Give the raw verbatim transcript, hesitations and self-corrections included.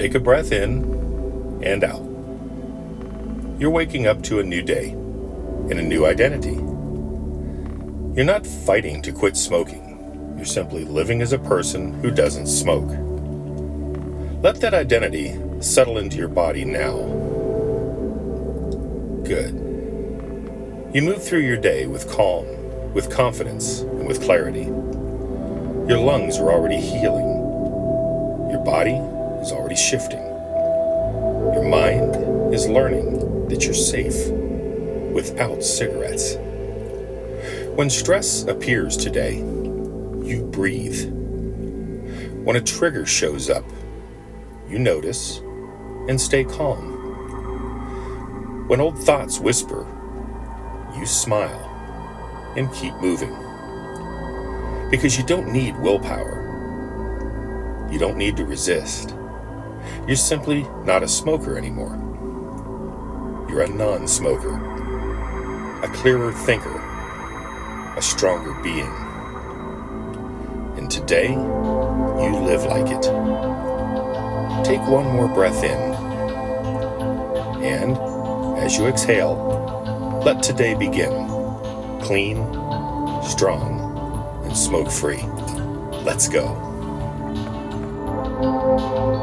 Take a breath in and out. You're waking up to a new day and a new identity. You're not fighting to quit smoking. You're simply living as a person who doesn't smoke. Let that identity settle into your body now. Good. You move through your day with calm, with confidence, and with clarity. Your lungs are already healing. Your body is already shifting. Your mind is learning that you're safe without cigarettes. When stress appears today, you breathe. When a trigger shows up, you notice and stay calm. When old thoughts whisper, you smile and keep moving. Because you don't need willpower. You don't need to resist. You're simply not a smoker anymore. You're a non-smoker, a clearer thinker, a stronger being. And today, you live like it. Take one more breath in. And as you exhale, let today begin. Clean, strong, and smoke-free. Let's go.